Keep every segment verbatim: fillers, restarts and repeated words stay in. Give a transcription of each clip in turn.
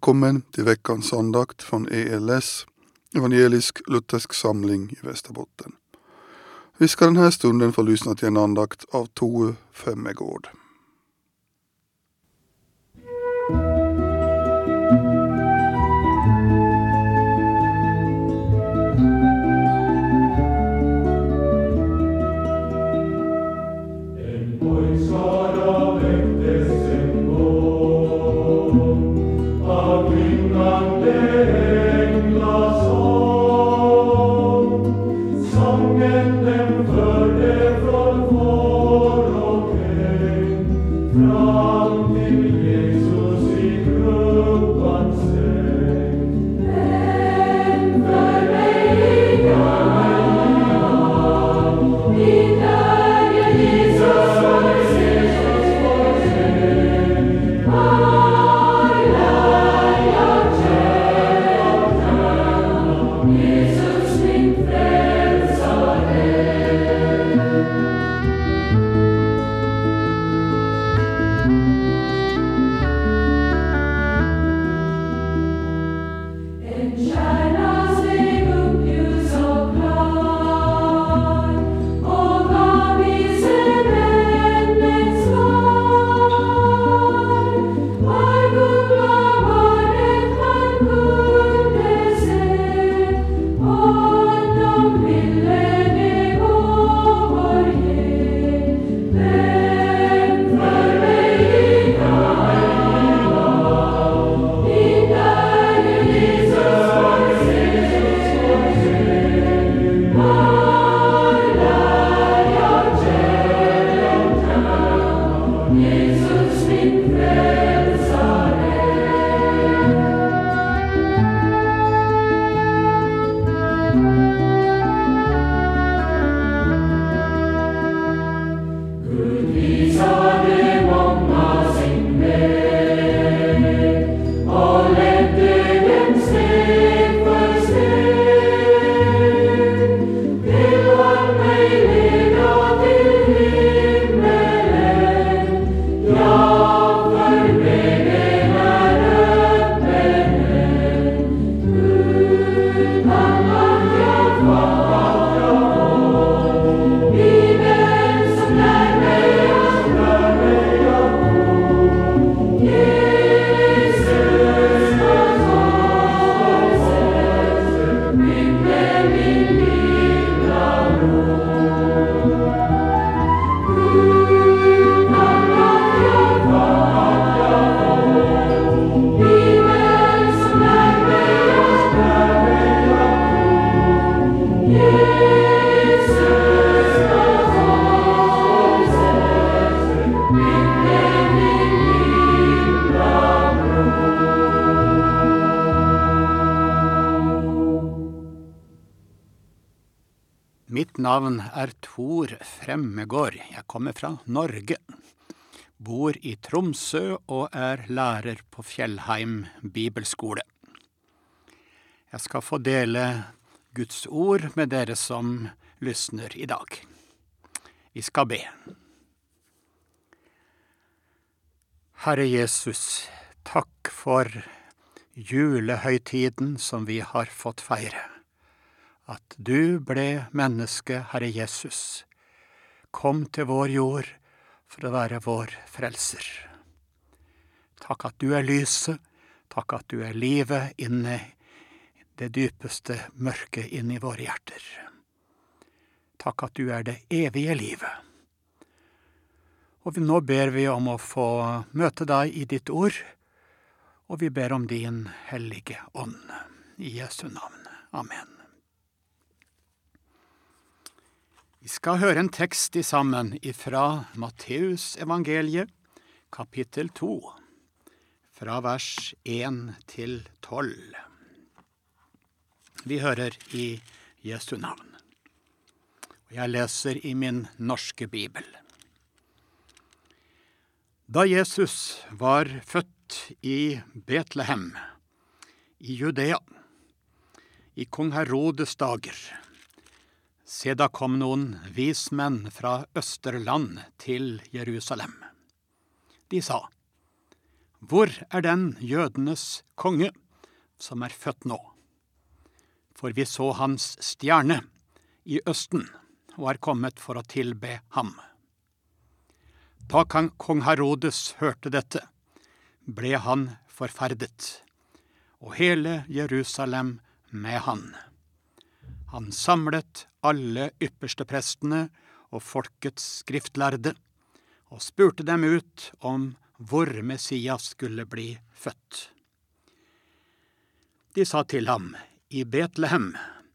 Välkommen till veckans andakt från E L S, Evangelisk Luthersk Samling i Västerbotten. Vi ska den här stunden få lyssna till en andakt av Tove Femmegård. Mitt navn er Tove Femmegård. Jeg kommer fra Norge. Bor i Tromsø og er lærer på Fjellheim Bibelskole. Jeg skal få dele Guds ord med dere som lysner i dag. Vi skal be. Herre Jesus, takk for julehøytiden som vi har fått feire. At du ble menneske, Herre Jesus, kom til vår jord for å være vår frelser. Takk at du er lyset, takk at du er livet inne i det dypeste mørket inne i våre hjerter. Takk at du er det evige livet. Og nå ber vi om å få møte deg i ditt ord, og vi ber om din hellige ånd. I Jesu navn. Amen. Vi skal høre en tekst i sammen fra Matteus evangeliet, kapittel to, fra vers én til tolv. Vi hører i Jesu navn. Jeg leser i min norske bibel. Da Jesus var født i Betlehem, i Judea, i kong Herodes dager, se da kom noen vismenn fra Østerland til Jerusalem. De sa, hvor er den jødenes konge som er født nå? For vi så hans stjerne i østen og er kommet for å tilbe ham. Da kong Herodes hørte dette, ble han forferdet, og hele Jerusalem med han. Han samlet alle ypperste prestene og folkets skriftlærde, og spurte dem ut om hvor Messias skulle bli født. De sa til ham, i Betlehem,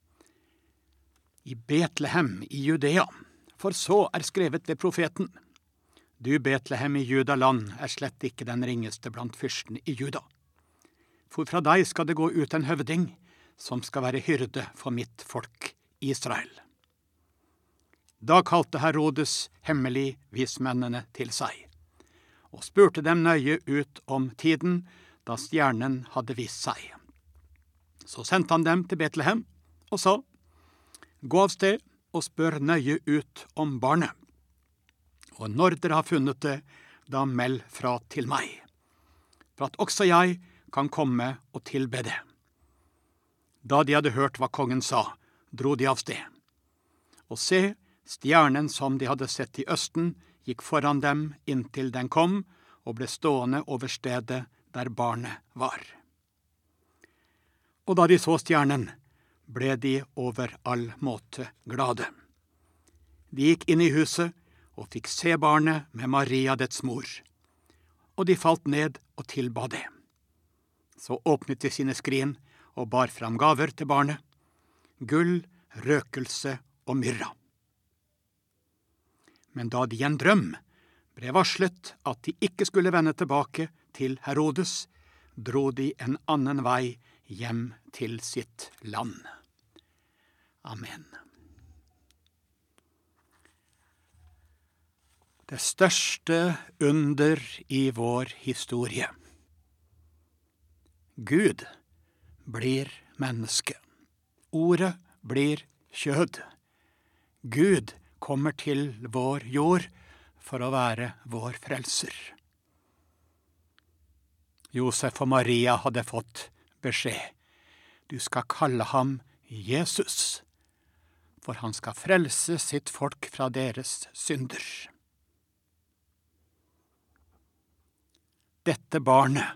i Betlehem i Judea, for så er skrevet ved profeten. Du Betlehem i Judaland er slett ikke den ringeste blant fyrstene i Juda. For fra deg skal det gå ut en høvding, som skal være hyrde for mitt folk Israel. Da kalte Herodes hemmelig vismennene til seg, og spurte dem nøye ut om tiden da stjernen hadde vist seg. Så sendte han dem til Betlehem og sa, gå av sted og spør nøye ut om barnet, og når dere har funnet det, da meld fra til meg, for at også jeg kan komme og tilbe det. Da de hadde hørt hva kongen sa, dro de av sted. Og se, stjernen som de hadde sett i østen, gikk foran dem inntil den kom, og ble stående over stedet der barnet var. Og da de så stjernen, ble de over all måte glade. De gikk inn i huset, og fikk se barnet med Maria dets mor, og de falt ned og tilba det. Så åpnet de sine skrin, og bar fram gaver til barnet, gull, røkelse og myrra. Men da de i en drøm ble varslet at de ikke skulle vende tilbake til Herodes, dro de en annen vei hjem til sitt land. Amen. Det største under i vår historie. Gud blir menneske. Ordet blir kjød. Gud kommer til vår jord for å være vår frelser. Josef og Maria hadde fått beskjed. Du skal kalle ham Jesus, for han skal frelse sitt folk fra deres synder. Dette barnet,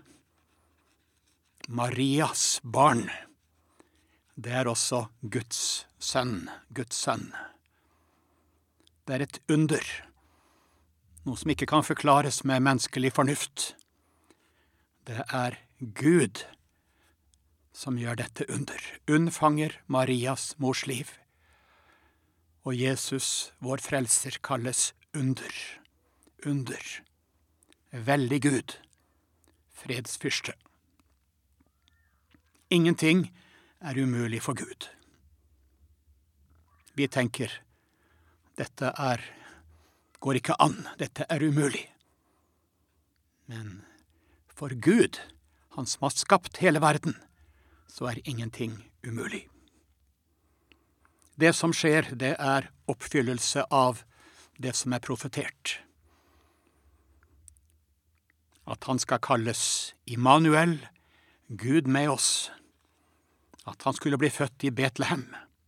Marias barn, det er også Guds sønn, Guds sønn. Det er et under, noe som ikke kan forklares med menneskelig fornuft. Det er Gud som gjør dette under, unnfanger Marias mors liv. Og Jesus, vår frelser, kalles under, under, veldig Gud, fredsfyrste. Ingenting er umulig for Gud. Vi tenker, dette er, går ikke an, dette er umulig. Men for Gud, han som har skapt hele verden, så er ingenting umulig. Det som skjer, det er oppfyllelse av det som er profetert. At han skal kalles Immanuel, Gud med oss. At han skulle bli født i Betlehem.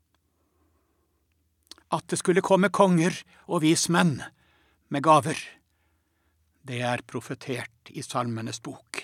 At det skulle komme konger og vismenn med gaver. Det er profetert i Salmenes bok.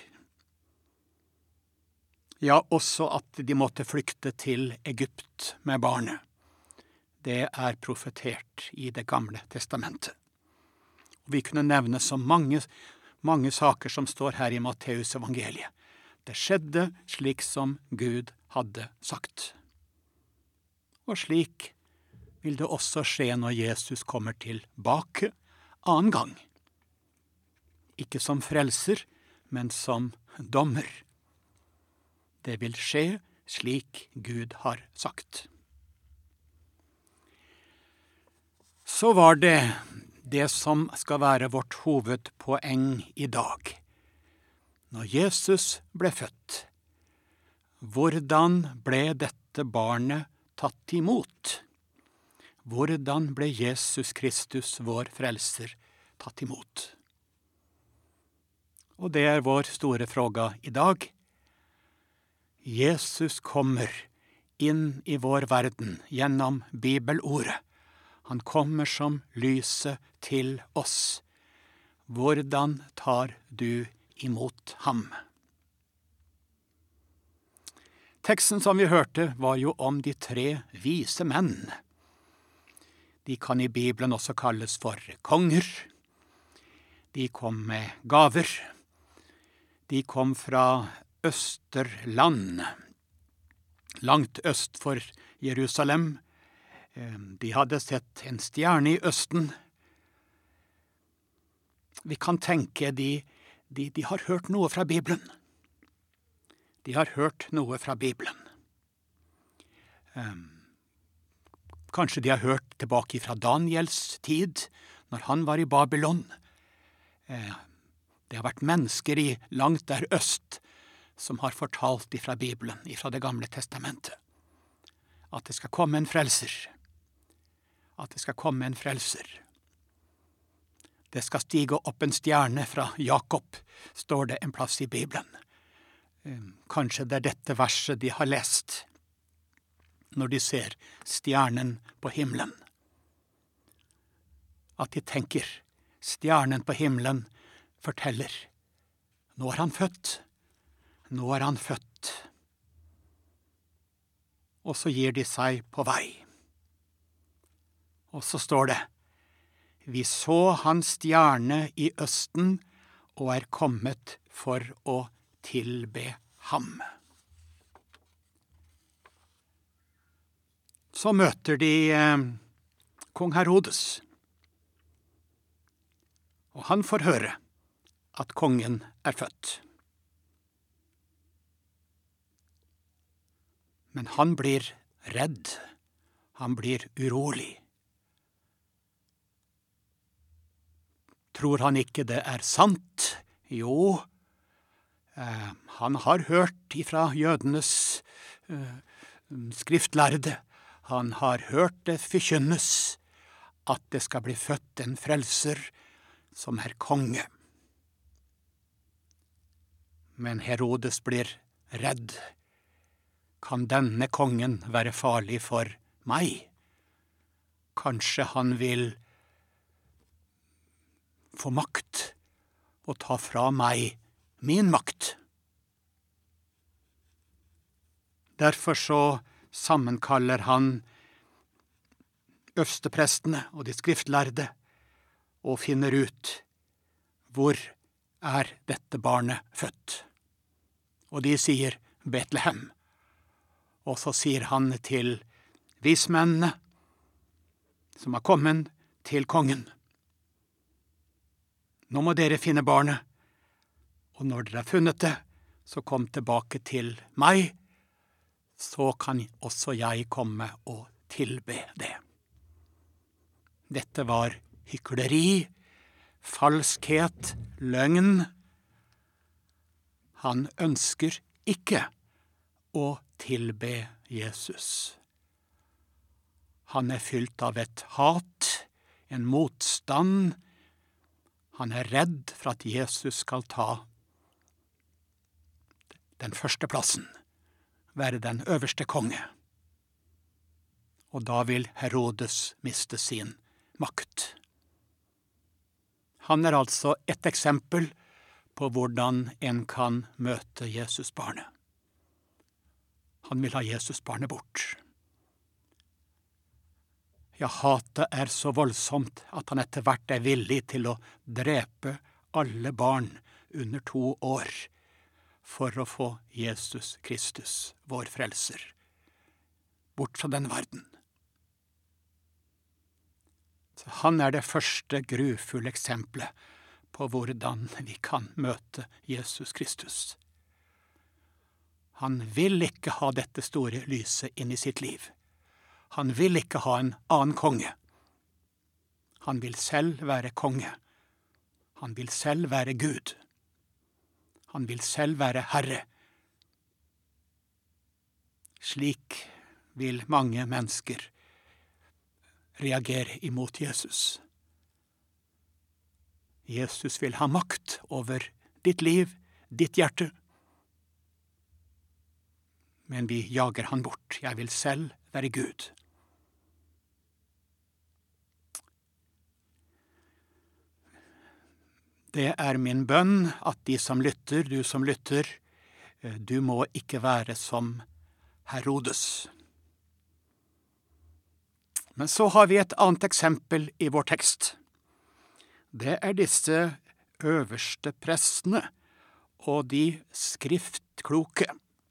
Ja, også at de måtte flykte til Egypt med barnet. Det er profetert i Det gamle testamentet. Vi kunne nevne så mange, mange saker som står her i Matteus evangeliet. Det skjedde slik som Gud hadde sagt. Og slik vil det også skje når Jesus kommer tilbake annen gang. Ikke som frelser, men som dommer. Det vil skje slik Gud har sagt. Så var det det som skal være vårt hovedpoeng i dag. Når Jesus ble født, hvordan ble dette barnet tatt imot? Hvordan ble Jesus Kristus, vår frelser, tatt imot? Og det er vår store fråga i dag. Jesus kommer inn i vår verden gjennom bibelordet. Han kommer som lyset til oss. Hvordan tar du imot ham? Teksten som vi hørte var jo om de tre vise menn. De kan i Bibelen også kalles for konger. De kom med gaver. De kom fra Østerland, langt øst for Jerusalem. De hadde sett en stjerne i østen. Vi kan tenke de, de, de har hørt noe fra Bibelen. De har hørt noe fra Bibelen. Um, kanskje de har hørt tilbake fra Daniels tid, når han var i Babylon. Uh, det har vært mennesker i langt der øst som har fortalt ifra Bibelen, ifra det gamle testamentet, at det skal komme en frelser. At det skal komme en frelser. Det skal stige opp en stjerne fra Jakob, står det en plass i Bibelen. Kanskje det er dette verset de har lest, når de ser stjernen på himmelen. At de tenker, stjernen på himmelen forteller, nå er han født. Nå er han født. Og så gir de seg på vei. Og så står det, vi så hans stjerne i østen og er kommet for å tilbe ham. Så møter de eh, kong Herodes. Og han får høre at kongen er født. Men han blir redd. Han blir urolig. Tror han ikke det er sant? Jo, eh, han har hørt ifra jødenes eh, skriftlærde. Han har hørt det forkynnes at det skal bli født en frelser som er konge. Men Herodes blir redd. Kan denne kongen være farlig for meg? Kanskje han vil få makt og ta fra meg min makt. Derfor så sammenkaller han øversteprestene og de skriftlærde og finner ut hvor er dette barnet født. Og de sier Betlehem. Og så sier han til vismennene som har kommet til kongen, nå må dere finne barnet, og når dere har funnet det, så kom tilbake til meg, så kan også jeg komme og tilbe det. Dette var hykleri, falskhet, løgn. Han ønsker ikke å tilbe Jesus. Han er fylt av et hat, en motstand. Han er redd for at Jesus skal ta den første plassen, være den øverste konge. Og da vil Herodes miste sin makt. Han er altså et eksempel på hvordan en kan møte Jesusbarnet. Han vil ha Jesusbarnet bort. Ja, hatet er så voldsomt at han etter hvert er villig til å drepe alle barn under to år for å få Jesus Kristus, vår frelser, bort fra denne verden. Så han er det første grufulle eksempelet på hvordan vi kan møte Jesus Kristus. Han vil ikke ha dette store lyset inn i sitt liv. Han vil ikke ha en annen konge. Han vil selv være konge. Han vil selv være Gud. Han vil selv være Herre. Slik vil mange mennesker reagere imot Jesus. Jesus vil ha makt over ditt liv, ditt hjerte. Men vi jager han bort. Jeg vil selv være Gud. Det er min bønn at de som lytter, du som lytter, du må ikke være som Herodes. Men så har vi et annet eksempel i vår tekst. Det er disse øverste prestene og de skriftkloke.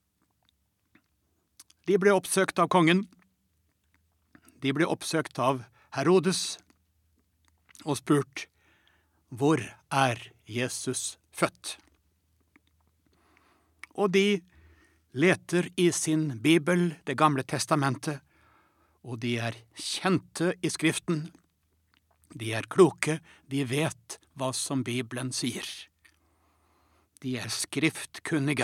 De ble oppsøkt av kongen. De ble oppsøkt av Herodes og spurt, hvor er Jesus født? Og de leter i sin bibel, Det gamle testamentet, og de er kjente i skriften. De er kloke, de vet hva som Bibelen sier. De er skriftkunnige.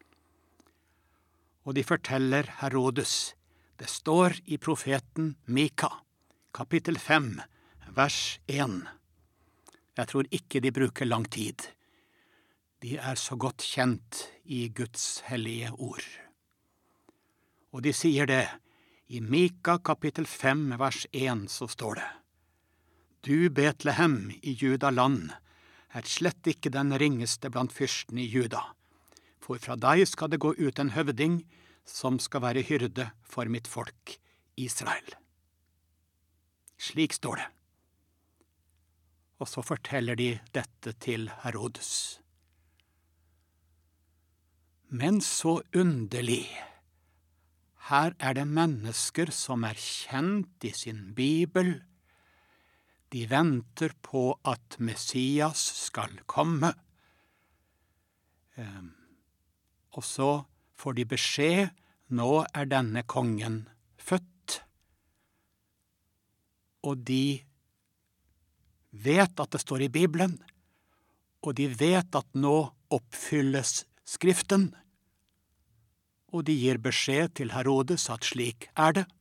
Og de forteller Herodes, det står i profeten Mika, kapittel fem, vers én. Jeg tror ikke de bruker lang tid. De er så godt kjent i Guds hellige ord. Og de sier det, i Mika kapittel fem, vers én, så står det, du Betlehem i Judaland er slett ikke den ringeste blant fyrstene i Juda, for fra deg skal det gå ut en høvding som skal være hyrde for mitt folk, Israel. Slik står det. Og så forteller de dette til Herodes. Men så underlig. Her er det mennesker som er kjent i sin bibel. De venter på at Messias skal komme. Um, og så får de beskjed, nå er denne kongen født. Og de vet at det står i Bibelen, og de vet at nå oppfylles Skriften, og de gir beskjed til Herodes at slik er det.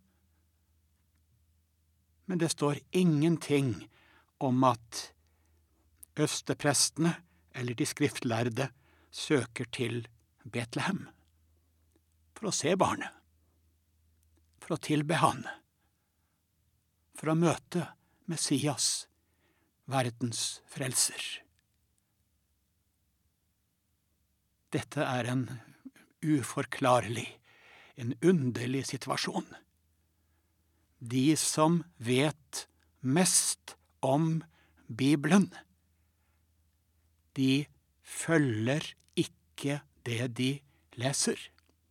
Men det står ingenting om at øversteprestene eller de skriftlærde søker til Betlehem for å se barnet, for å tilbe han, for å møte Messias, verdens frelser. Dette er en uforklarlig, en underlig situasjon. De som vet mest om Bibelen, de følger ikke det de leser.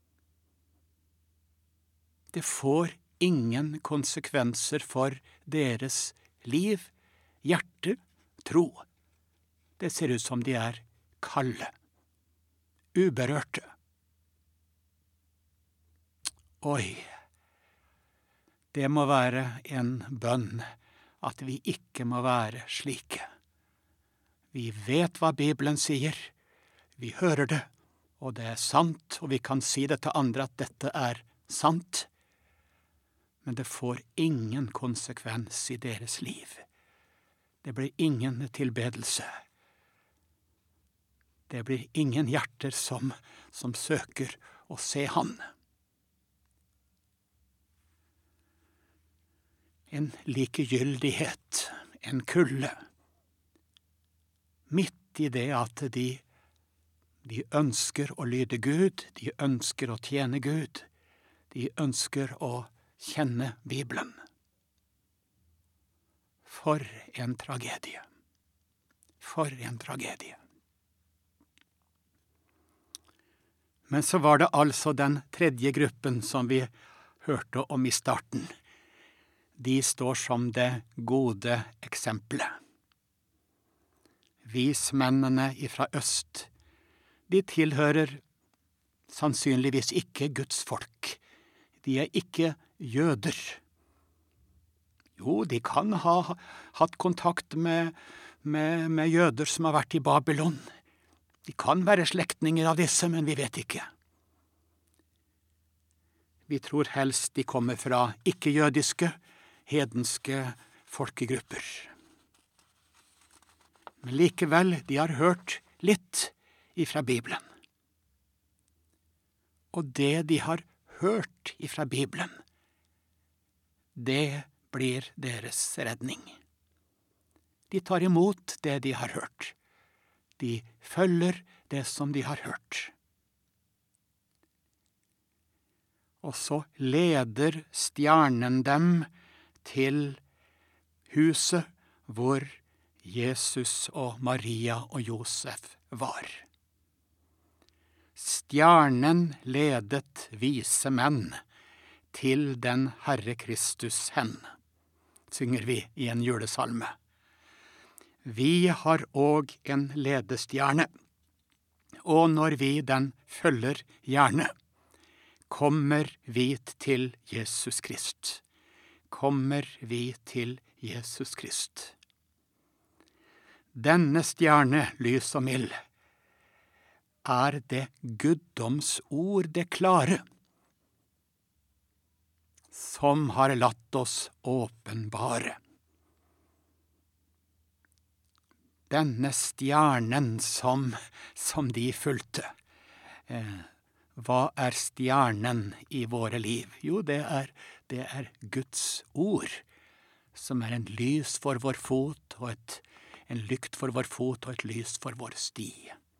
Det får ingen konsekvenser for deres liv, hjerte, tro. Det ser ut som de er kalde, uberørte. Oi, det må være en bønn at vi ikke må være slike. Vi vet hva Bibelen sier, vi hører det, og det er sant, og vi kan si det til andre at dette er sant, men det får ingen konsekvens i deres liv. Det blir ingen tilbedelse. Det blir ingen hjerter som, som søker å se han. En likegyldighet, en kulde. Midt i det at de, de ønsker å lyde Gud, de ønsker å tjene Gud, de ønsker å kjenne Bibelen. For en tragedie. For en tragedie. Men så var det altså den tredje gruppen som vi hørte om i starten. De står som det gode eksempelet. Vismennene ifra øst, de tilhører sannsynligvis ikke Guds folk. De er ikke jøder. Jo, de kan ha hatt kontakt med, med, med jøder som har vært i Babylon. De kan være slektninger av disse, men vi vet ikke. Vi tror helst de kommer fra ikke-jødiske, hedenske folkegrupper. Men likevel, de har hørt litt. ifra Bibelen. Og det de har hørt ifra Bibelen, det blir deres redning. De tar imot det de har hørt. De følger det som de har hørt. Og så leder stjernen dem til huset hvor Jesus og Maria og Josef var. Stjernen ledet vise menn til den Herre Kristus hen, synger vi i en julesalme. Vi har òg en ledestjerne, og når vi den følger gjerne, kommer vi til Jesus Krist. Kommer vi til Jesus Krist. Denne stjerne, lys og mild, er det guddomsord det klare, som har latt oss åpenbare. Denne stjernen som, som de fulgte. Eh, hva er stjernen i våre liv? Jo, det er, det er Guds ord, som er en lys for vår fot, og et, en lykt for vår fot, og et lys for vår sti.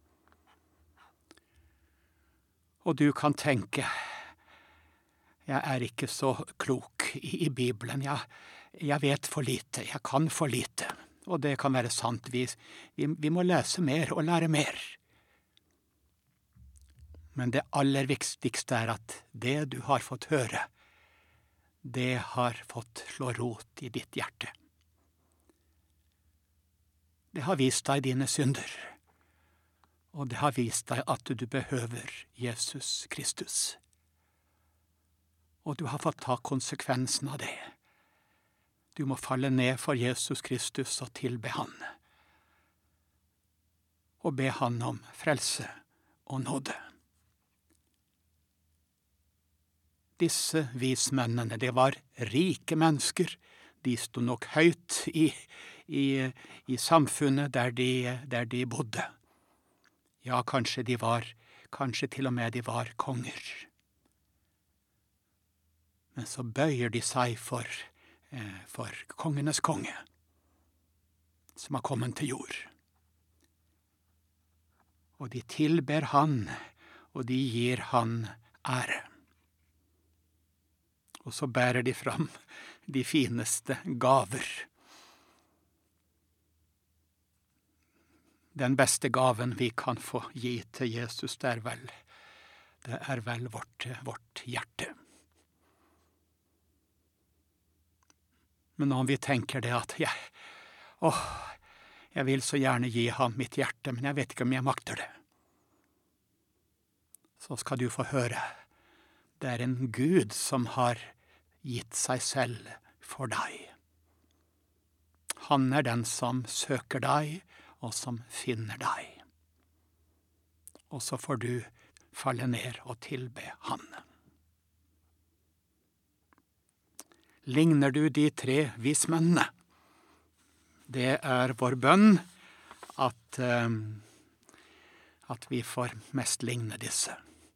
Og du kan tenke, jeg er ikke så klok i, i Bibelen, jeg, jeg vet for lite, jeg kan for lite. Og det kan være sant, vi, vi, vi må lese mer og lære mer. Men det aller viktigste er at det du har fått høre, det har fått slå rot i ditt hjerte. Det har vist deg dine synder, og det har vist deg at du behøver Jesus Kristus. Og du har fått ta konsekvensen av det. Du må falle ned for Jesus Kristus og tilbe han. Og be han om frelse og nåde. Disse vismennene, det var rike mennesker. De sto nok høyt i, i, i samfunnet der de, der de bodde. Ja, kanskje de var, kanskje til og med de var konger. Men så bøyer de seg for for kongenes konge, som har kommet til jord. Og de tilber han, og de gir han ære. Og så bærer de fram de fineste gaver. Den beste gaven vi kan få gi til Jesus, det er vel, det er vel vårt, vårt hjerte. Men om vi tenker det at jeg, åh, jeg vil så gjerne gi ham mitt hjerte, men jeg vet ikke om jeg makter det. Så skal du få høre. Det er en Gud som har gitt seg selv for deg. Han er den som søker deg, og som finner deg. Og så får du falle ned og tilbe han. Ligner du de tre vismennene? Det er vår bønn at, um, at vi får mest ligne disse.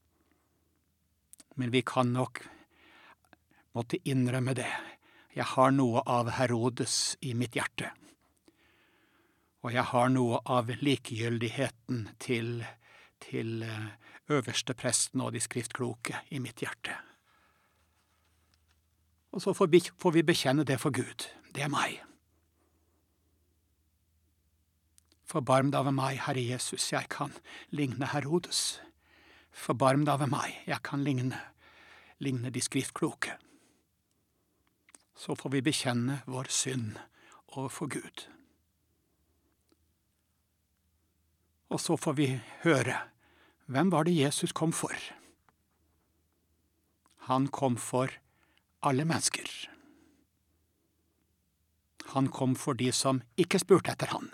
Men vi kan nok måtte innrømme det. Jeg har noe av Herodes i mitt hjerte. Og jeg har noe av likegyldigheten til, til øverstepresten og de skriftkloke i mitt hjerte. Og så får vi, får vi bekjenne det for Gud. Det er meg. Forbarm deg over meg, Herre Jesus, jeg kan ligne Herodes. Forbarm deg over meg, jeg kan ligne, ligne de skriftkloke. Så får vi bekjenne vår synd overfor Gud. Og så får vi høre, hvem var det Jesus kom for? Han kom for alle mennesker. Han kom for de som ikke spurte etter han.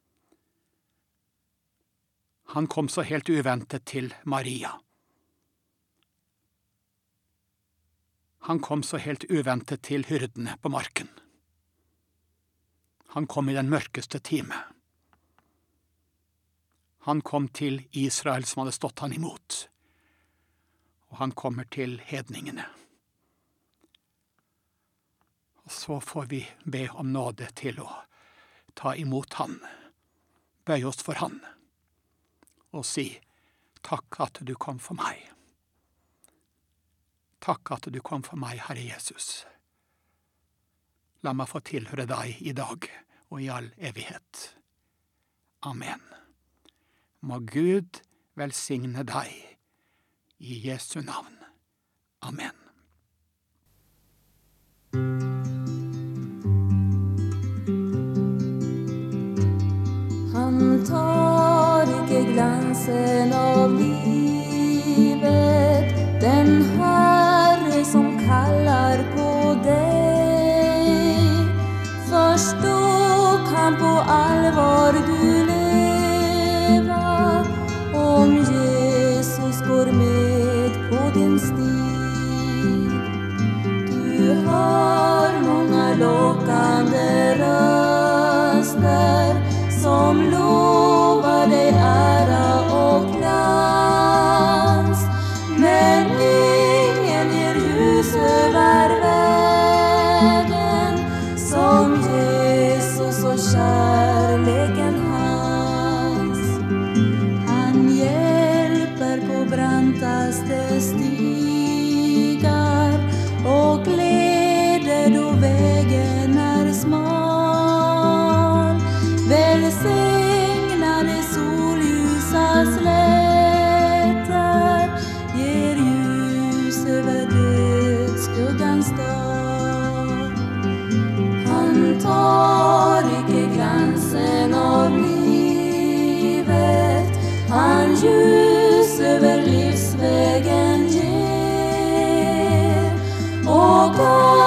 Han kom så helt uventet til Maria. Han kom så helt uventet til hyrdene på marken. Han kom i den mørkeste time. Han kom till Israel som hade stått han emot. Och han kommer till hedningarna. Och så får vi be om nåde till att ta emot han. Böj oss för han. Och si, tack att du kom för mig. Tack att du kom för mig, Herre Jesus. Låt mig få tillhöra dig idag och i all evighet. Amen. Må Gud välsigna dig i Jesu namn. Amen. Han tar icke glansen av livet, den Herre som kallar på dig. Först då kan på allvar du leva, om Jesus går med på din stig. Du hör många lockande röster som lovar dig ära och glans, men ingen ger ljus över vägen som Jesus och kärleken hans. Han hjälper på brantaste stigar och leder då vägen är smal. Välsignade solljusa slätter ger ljus över dödsskuggans dal. Han tar icke glansen av livet, han ljus över livsvägen ger. Och